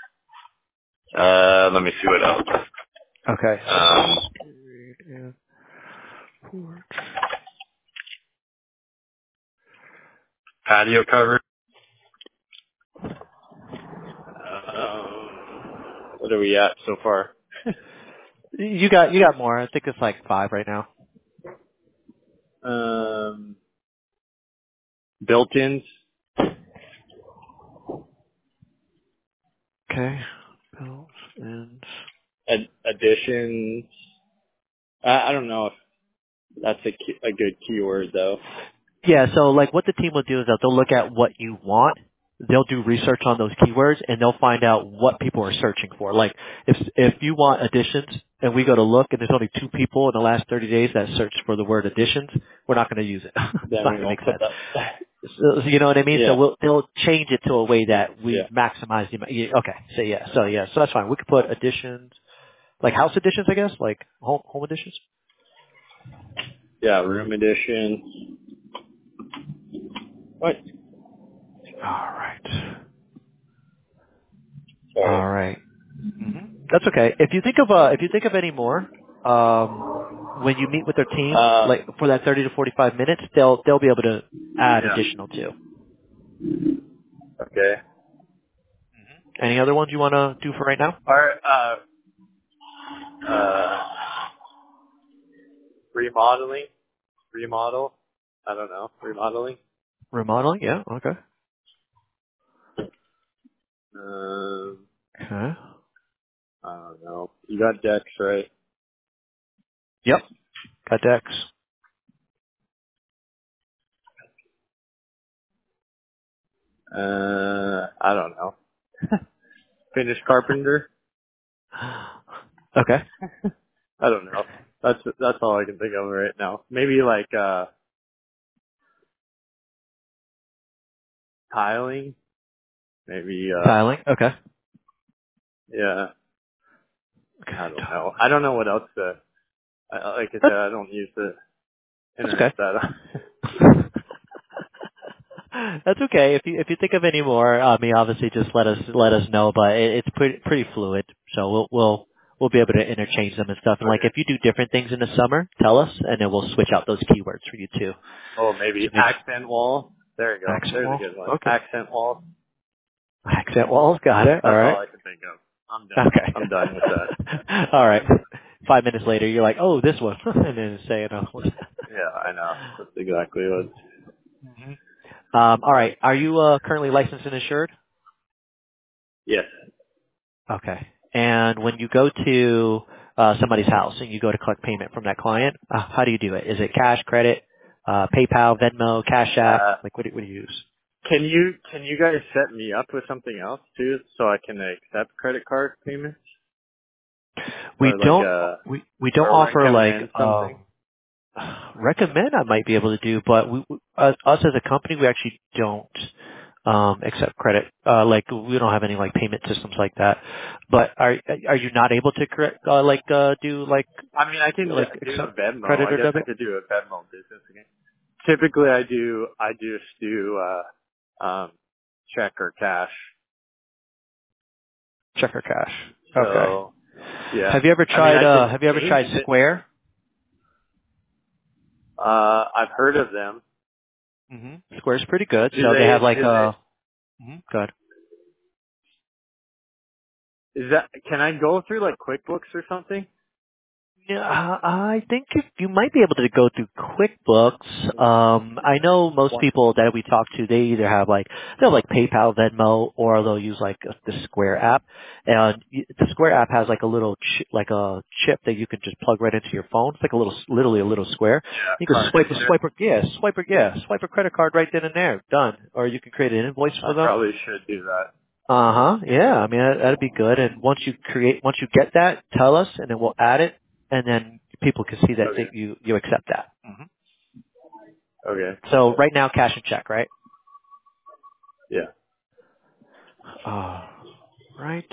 uh, let me see what else. Okay. Um, Yeah. patio cover. Um, what are we at so far? You got you got more. I think it's like five right now. Um, built-ins, Okay. Built and ad- additions. I, I don't know if that's a, key, a good keyword though. yeah, so like what the team will do is that they'll look at what you want. They'll do research on those keywords and they'll find out what people are searching for. Like if if you want additions and we go to look and there's only two people in the last thirty days that searched for the word additions, we're not going to use it. It's Then not we going to make won't put sense. that. So, so you know what I mean? So Yeah. we'll they'll change it to a way that we Yeah. maximize the amount. Yeah, okay. So yeah. So yeah. So that's fine. We could put additions, like house additions, I guess, like home home additions. Yeah. Room addition. What? All right. Sorry. All right. hmm That's okay. If you think of uh, if you think of any more, um, when you meet with their team, Uh. like for that thirty to forty-five minutes, they'll they'll be able to add Yeah. additional too. Okay. Any other ones you want to do for right now? Or uh. Uh. Remodeling. Remodel. I don't know. Remodeling. Remodeling, yeah, okay. Um. Okay. I don't know. You got decks, right? Yep. Got decks. Uh. I don't know. Finished carpenter. Okay. I don't know. That's that's all I can think of right now. Maybe like uh tiling. Maybe uh Tiling. Okay. yeah. Okay. I don't know. Tiling. I don't know what else to. I, like I That, said, I don't use the that's internet okay. that. That's okay. If you if you think of any more, I mean, obviously just let us let us know. But it, it's pretty pretty fluid, So we'll we'll we'll be able to interchange them and stuff. And like Okay. if you do different things in the summer, tell us, and then we'll switch out those keywords for you too. Oh, maybe So maybe accent wall. There you go. accent There's wall. a good one. Okay. Accent wall. Accent walls. Got it. All That's right. all I can think of. I'm done. Okay. I'm done with that. All right. Five minutes later, you're like, oh, this one, and then say another one. Yeah, I know. That's exactly what. Mhm. Um, all right. Are you uh, currently licensed and insured? Yes. Okay. And when you go to uh, somebody's house and you go to collect payment from that client, uh, how do you do it? Is it cash, credit, uh, PayPal, Venmo, Cash App? Uh, Like, what do, what do you use? can you can you guys set me up with something else too, so I can accept credit card payments We or like don't uh we we don't or offer like recommend something? um, recommend. I might be able to do, but we, we- us, us as a company, we actually don't um, accept credit. Uh, like we don't have any like payment systems like that. But are are you not able to correct uh, like uh, do like I mean, I can like d- do a accept Venmo. credit I or guess I debit? could do a Venmo business again. Typically, I do. I just do uh, um, check or cash. Check or cash? Okay. So yeah, Have you ever I mean, tried I uh can have you ever change tried it. Square? Uh, I've heard of them. Mhm. Square's pretty good. Do So they have they? like Do uh they? mhm, good. Is that? Can I go through like QuickBooks or something? Yeah, I think if you might be able to go through QuickBooks. Um, I know most What? people that we talk to, they either have like they have like PayPal, Venmo, or they'll use like the Square app. And y- the Square app has like a little chi- like a chip that you can just plug right into your phone. It's like a little, literally a little square. Yeah, You can card swipe a reader. swipe a yeah, swipe a yeah, swipe a credit card right then and there, done. Or you can create an invoice I for them. probably should do that. Uh huh. Yeah. I mean, that, that'd be good. And once you create, once you get that, tell us, and then we'll add it, and then people can see that, Okay. that you you accept that. hmm Okay. So right now, cash and check, right? Yeah. Uh, right.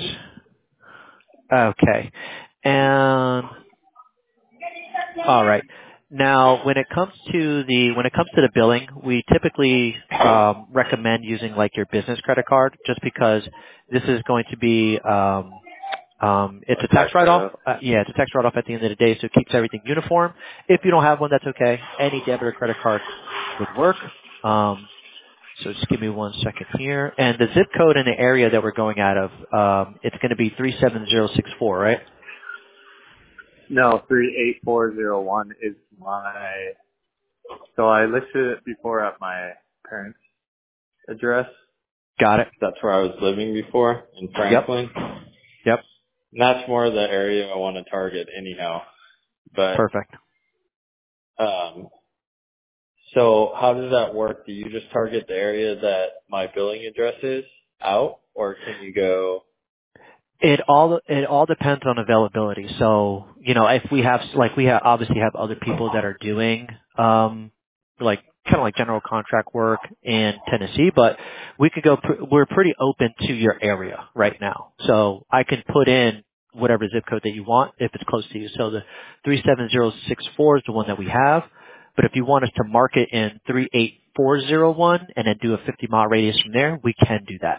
Okay. And all right. Now, when it comes to the when it comes to the billing, we typically um, recommend using like your business credit card, just because this is going to be um, Um, it's A a tax tax write-off. write-off. Uh, yeah, it's a tax write-off at the end of the day, so it keeps everything uniform. If you don't have one, that's okay. Any debit or credit card would work. Um, so just give me one second here. And the zip code in the area that we're going out of, um, it's going to be three seven zero six four, right? No, three eight four zero one is my. So I listed it before at my parents' address. Got it. That's where I was living before in Yep. Franklin. Yep. And that's more the area I want to target anyhow. But Perfect. um, so how does that work? Do you just target the area that my billing address is out, or can you go? It all it all depends on availability. So you know, if we have like we have obviously have other people that are doing um like kind of like general contract work in Tennessee, but we could go. Pr- we're pretty open to your area right now, so I can put in whatever zip code that you want if it's close to you. So the three seven zero six four is the one that we have, but if you want us to mark it in three eight four zero one and then do a fifty mile radius from there, we can do that.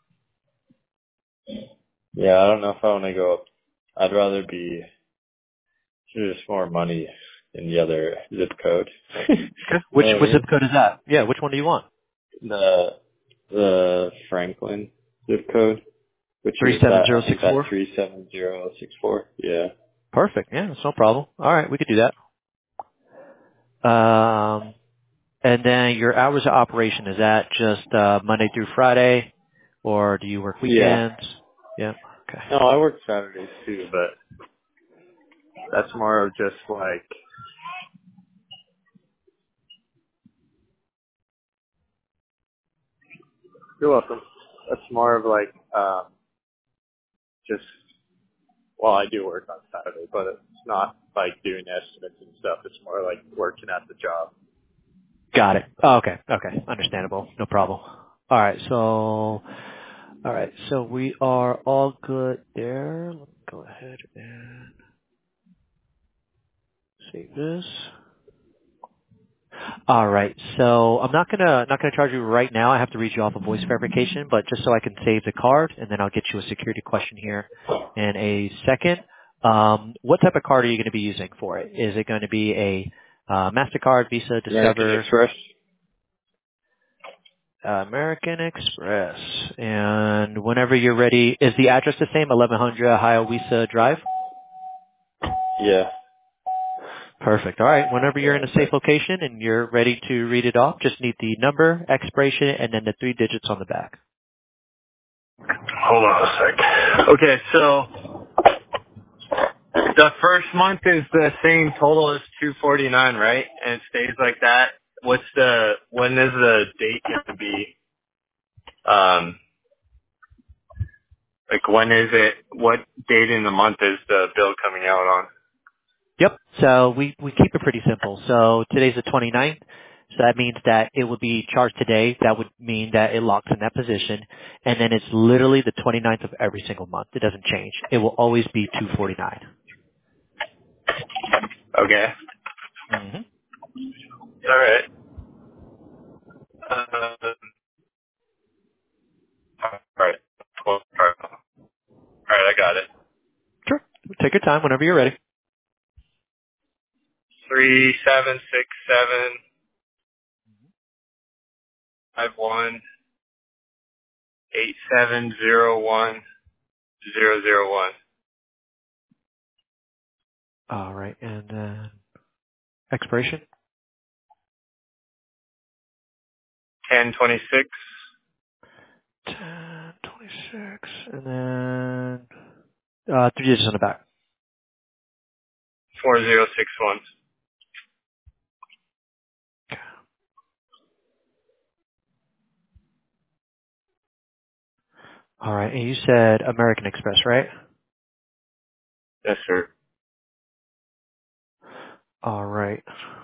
Yeah, I don't know if I want to go. I'd rather be just more money in the other zip code. Okay. You Which know what I which zip mean? code is that? Yeah, which one do you want? The the Franklin zip code, which is that I think that three seven zero six four? three seven zero six four. Yeah. Perfect. Yeah, that's no problem. All right, we could do that. Um, and then your hours of operation, is that just uh, Monday through Friday, or do you work Yeah. weekends? Yeah. Okay. No, I work Saturdays too, but that's more of just like you're welcome. That's more of like um just well, I do work on Saturday, but it's not like doing estimates and stuff. It's more like working at the job. Got it. Oh, okay. Okay. Understandable. No problem. All right. So, all right. So we are all good there. Let me go ahead and save this. All right. So I'm not gonna not gonna charge you right now. I have to read you off a voice verification, but just so I can save the card, and then I'll get you a security question here in a second. Um, what type of card are you going to be using for it? Is it going to be a uh, Mastercard, Visa, American Discover, Express. uh, American Express? And whenever you're ready, is the address the same? eleven hundred Hiawatha Drive. Yeah. Perfect. All right. Whenever you're in a safe location and you're ready to read it off, just need the number, expiration, and then the three digits on the back. Hold on a sec. Okay, so the first month is the same total as two forty-nine, right? And it stays like that. What's the when is the date going to be? Um, like when is it? What date in the month is the bill coming out on? Yep. So we, we keep it pretty simple. So today's the twenty-ninth. So that means that it would be charged today. That would mean that it locks in that position. And then it's literally the twenty-ninth of every single month. It doesn't change. It will always be two forty-nine. Okay. Mm-hmm. All right. Uh, all right. Cool. All right. All right. I got it. Sure. Take your time whenever you're ready. Three seven six seven five one eight seven zero one zero zero one. All right. And then expiration. Ten twenty six. ten twenty-six. And then uh, three digits on the back. Four zero six one. All right. And you said American Express, right? Yes, sir. All right.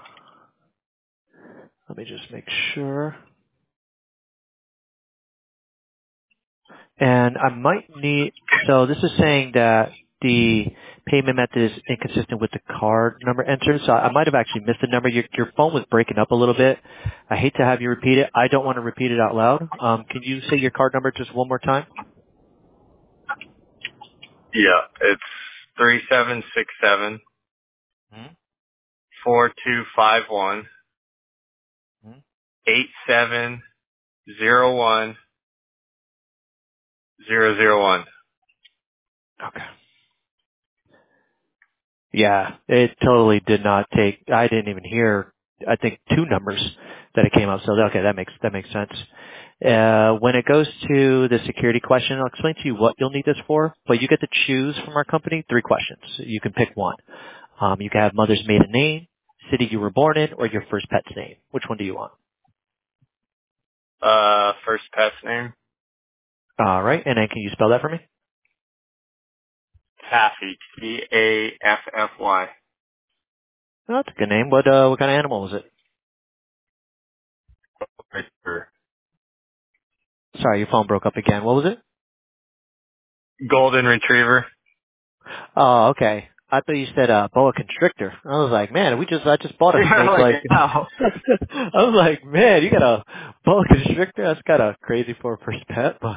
Let me just make sure. And I might need, so this is saying that the payment method is inconsistent with the card number entered. So I might have actually missed the number. Your, your phone was breaking up a little bit. I hate to have you repeat it. I don't want to repeat it out loud. Um, can you say your card number just one more time? Yeah, it's three seven six seven Mm-hmm. four two five one Mm-hmm. eight seven zero one zero zero one. Okay. Yeah, it totally did not take, I didn't even hear, I think two numbers that it came up. So okay, that makes, that makes sense. Uh, when it goes to the security question, I'll explain to you what you'll need this for, but you get to choose from our company three questions. You can pick one. Um, you can have mother's maiden name, city you were born in, or your first pet's name. Which one do you want? Uh, first pet's name? All right, and then can you spell that for me? Taffy. T A F F Y. Oh, that's a good name. What, uh, what kind of animal was it? Right there. Sorry, your phone broke up again. What was it? Golden Retriever. Oh, okay. I thought you said uh, boa constrictor. I was like, man, we just I just bought a snake. Like, Wow. I was like, man, you got a boa constrictor? That's kind of crazy for a first pet, but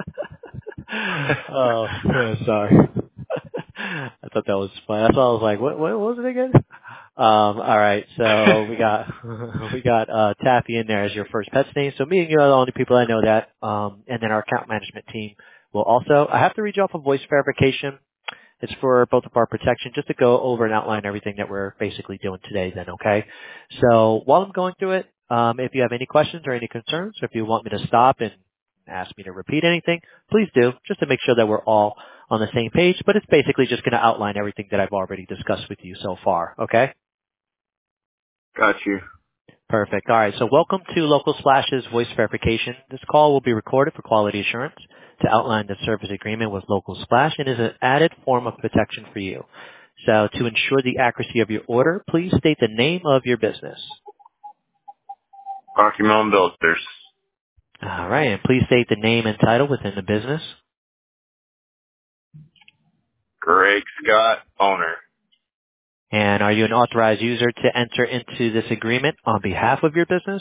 oh, sorry. I thought that was fun. That's why I was like, what, what was it again? Um, all right, so we got we got uh, Taffy in there as your first pet's name. So me and you are the only people I know that. Um, and then our account management team will also. I have to read you off a voice verification. It's for both of our protection, just to go over and outline everything that we're basically doing today then, okay? So while I'm going through it, um, if you have any questions or any concerns, or if you want me to stop and ask me to repeat anything, please do, just to make sure that we're all on the same page. But it's basically just going to outline everything that I've already discussed with you so far, okay? Got you. Perfect. All right. So welcome to Local Splash's voice verification. This call will be recorded for quality assurance to outline the service agreement with Local Splash and is an added form of protection for you. So to ensure the accuracy of your order, please state the name of your business. Rocky Mountain Builders. All right. And please state the name and title within the business. Greg Scott, owner. And are you an authorized user to enter into this agreement on behalf of your business?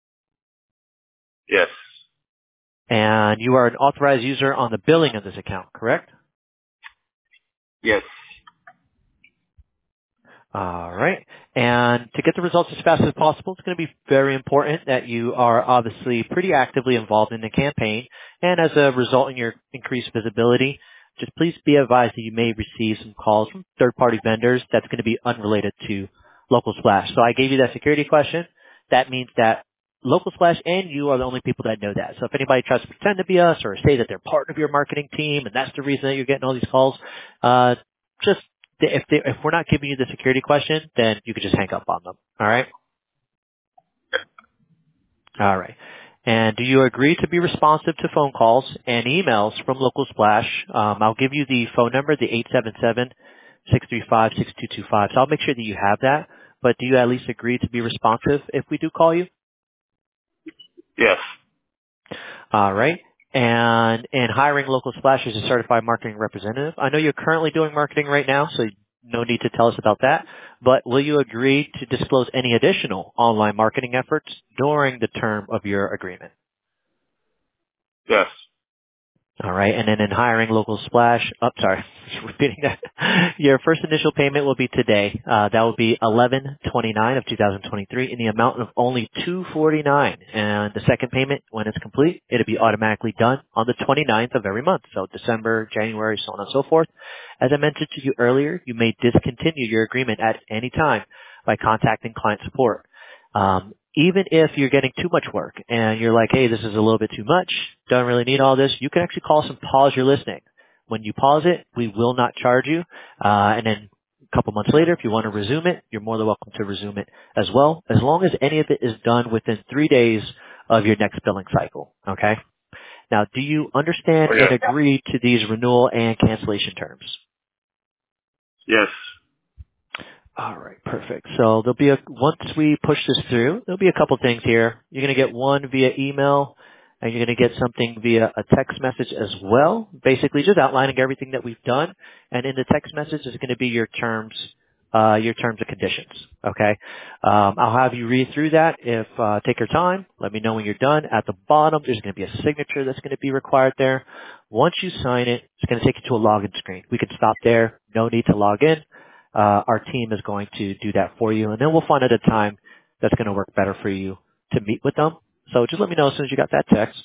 Yes. And you are an authorized user on the billing of this account, correct? Yes. All right. And to get the results as fast as possible, it's going to be very important that you are obviously pretty actively involved in the campaign. And as a result in your increased visibility, just please be advised that you may receive some calls from third-party vendors that's going to be unrelated to Local Splash. So I gave you that security question. That means that Local Splash and you are the only people that know that. So if anybody tries to pretend to be us or say that they're part of your marketing team and that's the reason that you're getting all these calls, uh, just if they, if we're not giving you the security question, then you could just hang up on them. All right? All right. And do you agree to be responsive to phone calls and emails from Local Splash? Um, I'll give you the phone number, the eight seven seven, six three five, six two two five. So I'll make sure that you have that. But do you at least agree to be responsive if we do call you? Yes. All right. And in hiring Local Splash as a certified marketing representative, I know you're currently doing marketing right now, so no need to tell us about that. But will you agree to disclose any additional online marketing efforts during the term of your agreement? Yes. All right. And then in hiring Local Splash, oh, sorry, just repeating that. Your first initial payment will be today. Uh, that will be eleven twenty-nine of two thousand twenty-three in the amount of only two forty-nine. And the second payment, when it's complete, it'll be automatically done on the twenty-ninth of every month. So December, January, so on and so forth. As I mentioned to you earlier, you may discontinue your agreement at any time by contacting client support. Um, even if you're getting too much work and you're like, hey, this is a little bit too much, don't really need all this, you can actually call us and pause your listening. When you pause it, we will not charge you. Uh, and then a couple months later, if you want to resume it, you're more than welcome to resume it as well, as long as any of it is done within three days of your next billing cycle. Okay? Now, do you understand Okay. and agree to these renewal and cancellation terms? Yes. All right, perfect. So there'll be a, once we push this through, there'll be a couple things here. You're going to get one via email, and you're going to get something via a text message as well, basically just outlining everything that we've done. And in the text message is going to be your terms, uh, your terms and conditions. Okay. Um, I'll have you read through that. If uh, take your time, let me know when you're done. At the bottom, there's going to be a signature that's going to be required there. Once you sign it, it's going to take you to a login screen. We can stop there. No need to log in. Uh, our team is going to do that for you, and then we'll find out a time that's going to work better for you to meet with them. So just let me know as soon as you got that text.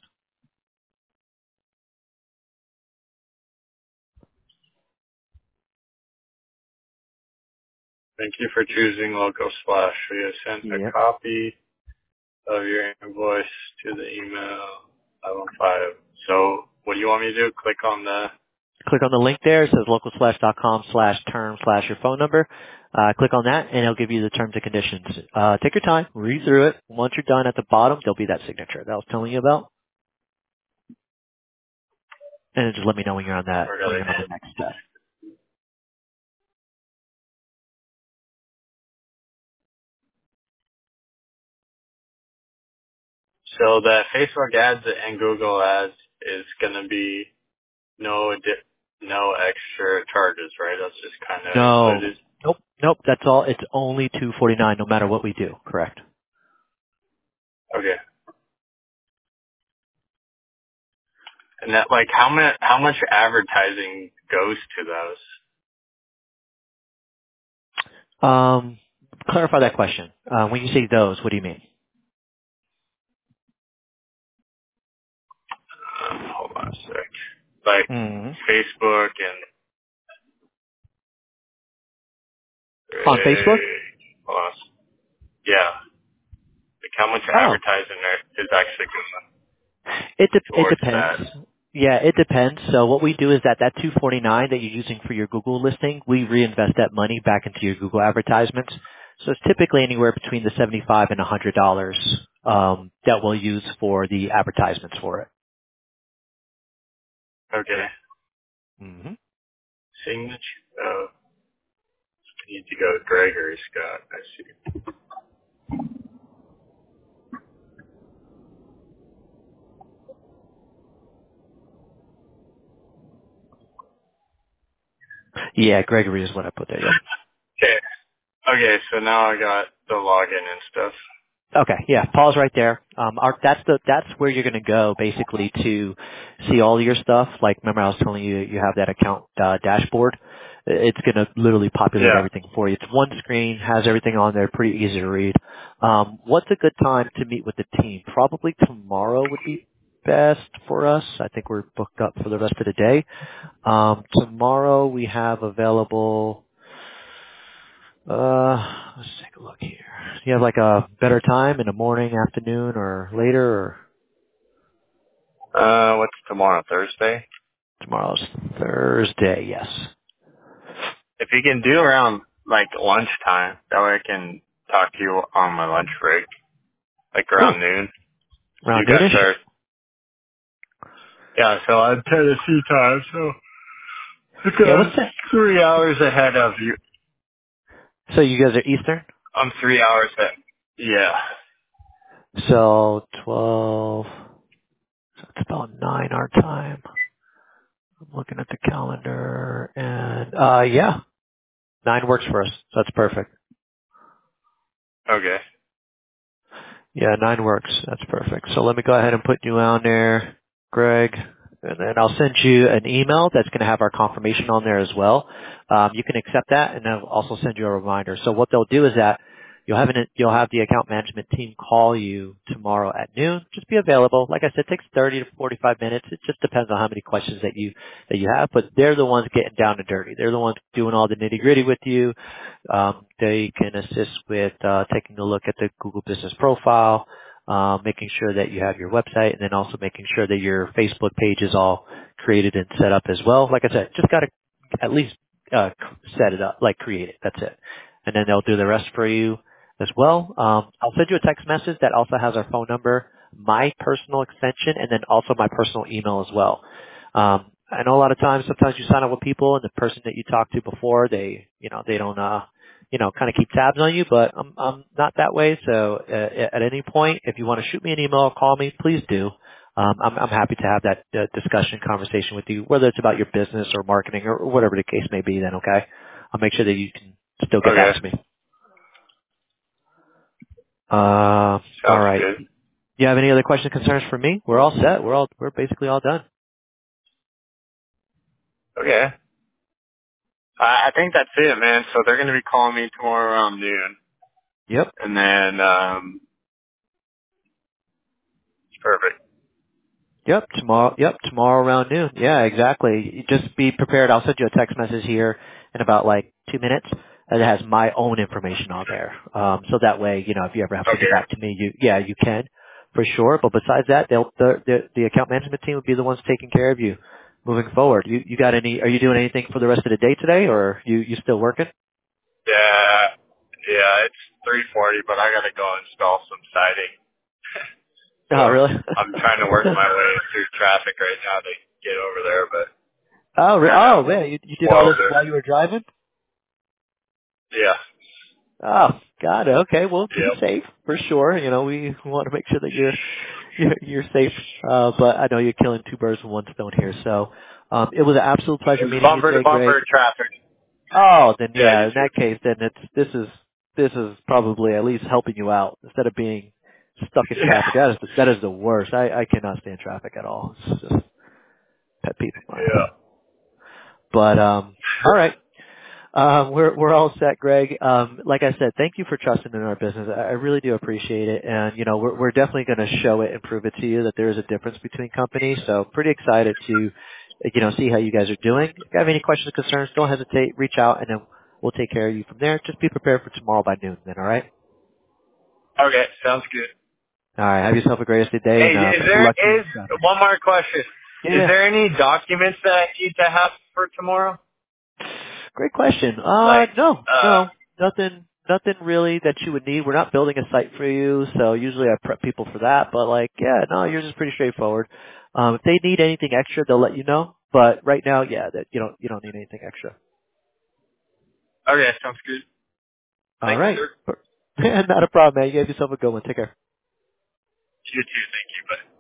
Thank you for choosing Local Splash. We have sent a Yep. copy of your invoice to the email five one five. So what do you want me to do? Click on the... Click on the link there. It says localsplash.com slash term slash your phone number. Uh, click on that, and it'll give you the terms and conditions. Uh, take your time, read through it. Once you're done, at the bottom, there'll be that signature that I was telling you about. And then just let me know when you're on that, when you're on the next step. So the Facebook ads and Google ads is going to be no di- no extra charges, right? That's just kind of No. included. Nope. Nope. That's all. It's only two forty-nine no matter what we do. Correct. Okay. And that, like, how much how much advertising goes to those? Um, clarify that question. Uh, when you say those, what do you mean? Um, hold on a sec. Like Mm-hmm. Facebook and On Facebook? uh, hold on. Yeah. Like how much Oh, advertising there is actually going it de- it towards depends. that? Yeah, it depends. So what we do is that that two forty-nine that you're using for your Google listing, we reinvest that money back into your Google advertisements. So it's typically anywhere between the seventy-five and one hundred dollars um, that we'll use for the advertisements for it. Okay. hmm Signature. Oh, you need to go to Gregory Scott. I see. Yeah, Gregory is what I put there. Yep. Okay. Okay, so now I got the login and stuff. Okay, yeah, Paul's right there. Um, our, that's the that's where you're going to go basically to see all your stuff. Like, remember I was telling you you have that account uh, dashboard. It's going to literally populate Yeah. everything for you. It's one screen, has everything on there, pretty easy to read. Um, what's a good time to meet with the team? Probably tomorrow would be best for us. I think we're booked up for the rest of the day. Um, tomorrow we have available. Uh, let's take a look here. You have like a better time in the morning, afternoon, or later, or Uh, what's tomorrow? Thursday? tomorrow's Thursday? Yes. If you can do around, like, lunchtime, that way I can talk to you on my lunch break. Like Cool. around noon. You Around guys noonish. are, yeah, so I'm Tennessee time, so it's Yeah. uh, What's that? three hours ahead of you. So you guys are Eastern. I'm three hours ahead. Yeah. So twelve. So it's about nine our time. I'm looking at the calendar, and uh, yeah, nine works for us. So that's perfect. Okay. Yeah, nine works. That's perfect. So let me go ahead and put you on there, Greg, and then I'll send you an email that's going to have our confirmation on there as well. Um, you can accept that, and I'll also send you a reminder. So what they'll do is that you'll have an, you'll have the account management team call you tomorrow at noon. Just be available. Like I said, it takes thirty to forty-five minutes. It just depends on how many questions that you that you have, but they're the ones getting down and dirty. They're the ones doing all the nitty gritty with you. Um, they can assist with uh, taking a look at the Google Business Profile, uh, making sure that you have your website, and then also making sure that your Facebook page is all created and set up as well. Like I said, just got to at least uh, set it up, like create it. That's it. And then they'll do the rest for you as well. Um, I'll send you a text message that also has our phone number, my personal extension, and then also my personal email as well. Um, I know a lot of times, sometimes you sign up with people, and the person that you talked to before, they, you know, they don't, uh, you know, kind of keep tabs on you. But I'm, I'm not that way. So uh, at any point, if you want to shoot me an email or call me, please do. Um, I'm, I'm happy to have that uh, discussion, conversation with you, whether it's about your business or marketing or whatever the case may be. Then, okay, I'll make sure that you can still get Okay. back to me. Uh, all Sounds right. good. You have any other questions, concerns for me? We're all set. We're all, we're basically all done. Okay. I, I think that's it, man. So they're going to be calling me tomorrow around noon. Yep. And then, um, it's perfect. Yep, tomorrow. Yep, tomorrow around noon. Yeah, exactly. You just be prepared. I'll send you a text message here in about like two minutes that has my own information on there. Um, so that way, you know, if you ever have to get Okay. back to me, you yeah, you can for sure. But besides that, they'll the the, the account management team will be the ones taking care of you moving forward. You you got any? Are you doing anything for the rest of the day today, or you you still working? Yeah. Yeah, it's three forty, but I got to go install some siding. Oh, So really? I'm trying to work my way through traffic right now to get over there, but oh, re- kind oh of man, you, you did all spoiled this it. while you were driving? Yeah. Oh, got it. Okay, well, be Yep. safe for sure. You know, we want to make sure that you're you're, you're safe. Uh, but I know you're killing two birds with one stone here. So um, it was an absolute pleasure It's meeting you bumper to today, Greg. bumper traffic. Oh, then Yeah, you yeah. In too. that case, then it's this is this is probably at least helping you out instead of being stuck in Yeah. traffic. That is the, that is the worst. I I cannot stand traffic at all. It's just pet peeve of Yeah. mine. But um, all right. Um, we're we're all set, Greg. Um, like I said, thank you for trusting in our business. I I really do appreciate it, and you know we're we're definitely going to show it and prove it to you that there is a difference between companies. So pretty excited to you know see how you guys are doing. If you have any questions or concerns, don't hesitate. Reach out, and then we'll take care of you from there. Just be prepared for tomorrow by noon. Then, all right. Okay, sounds good. All right. Have yourself a great rest of the day, Hey, and uh, is best of there luck is in traffic. one more question? Yeah. Is yeah. there any documents that I need to have for tomorrow? Great question. Uh, Like, no, uh, no, nothing, nothing really that you would need. We're not building a site for you, so usually I prep people for that. But like, yeah, no, yours is pretty straightforward. Um, if they need anything extra, they'll let you know. But right now, yeah, that you don't, you don't need anything extra. okay, sounds good. All Thank you, right, sir. not a problem, man. You gave yourself a good one. Take care. You too. Thank you. Bye.